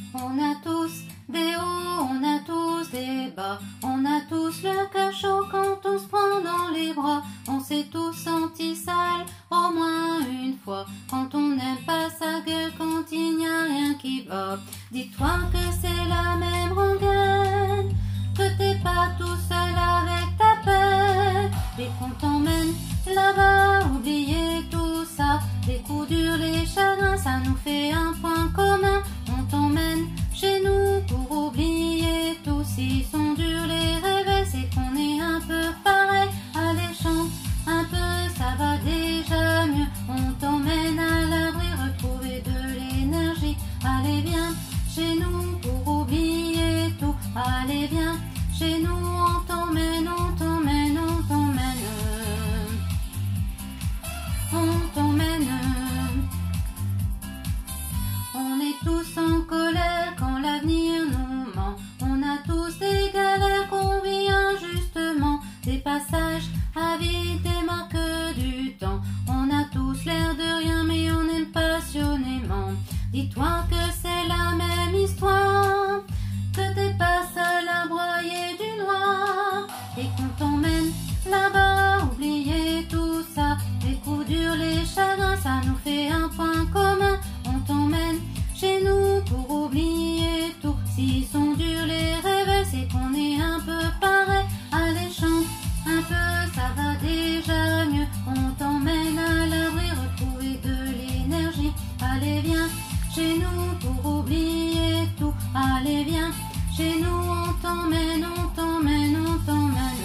On a tous des hauts, on a tous des bas, on a tous le cœur chaud quand on se prend dans les bras. On s'est tous sentis sales au moins une fois, quand on n'aime pas sa gueule, quand il n'y a rien qui va. Dis-toi que c'est la même rengaine, que t'es pas tout seul avec ta peine, et qu'on t'emmène là-bas, oubliez tout ça. Les coups durs, les chagrins, ça nous fait un point commun. On t'emmène chez nous pour oublier tout. S'ils sont durs les rêves, c'est qu'on est un peu pareil. Allez chante un peu, ça va déjà mieux. On t'emmène à l'abri, retrouver de l'énergie. Allez viens chez nous pour oublier tout. Allez viens chez nous, on t'emmène, on t'emmène, on t'emmène. On t'emmène. On est tous en colère quand l'avenir nous ment. On a tous des galères qu'on vit injustement, des passages à vide, des marques du temps. On a tous l'air de rien mais on aime passionnément. Dis-toi que c'est la même histoire, que t'es pas seul à broyer du noir, et qu'on t'emmène là-bas, oubliez tout ça. Les coups durs, les chagrins, ça nous fait un point commun. On t'emmène chez nous pour oublier tout. S'ils sont durs les rêves, c'est qu'on est un peu pareil. Allez chante un peu, ça va déjà mieux. On t'emmène à l'abri, retrouver de l'énergie. Allez viens chez nous pour oublier tout. Allez viens chez nous, on t'emmène, on t'emmène, on t'emmène.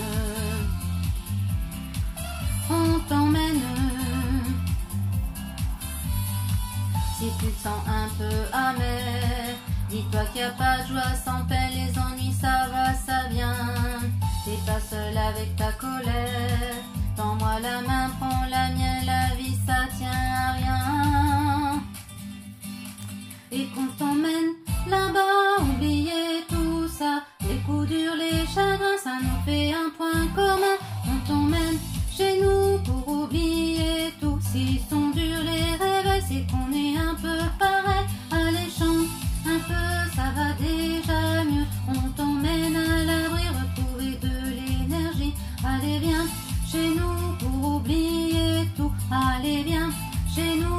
On t'emmène. Si tu te sens un peu amer, dis-toi qu'il n'y a pas de joie sans peine. Les ennuis ça va, ça vient. T'es pas seul avec ta colère. Tends-moi la main, prends la mienne. La vie ça tient à rien. Et qu'on t'emmène là-bas, oubliez tout ça. Les coups durs, les chagrins, ça nous fait un point commun. On t'emmène chez nous pour oublier tout. S'ils sont durs les rêves, c'est qu'on est un peu pareil. Allez chante un peu, ça va déjà mieux. On t'emmène à l'abri, retrouver de l'énergie. Allez viens chez nous pour oublier tout. Allez viens chez nous.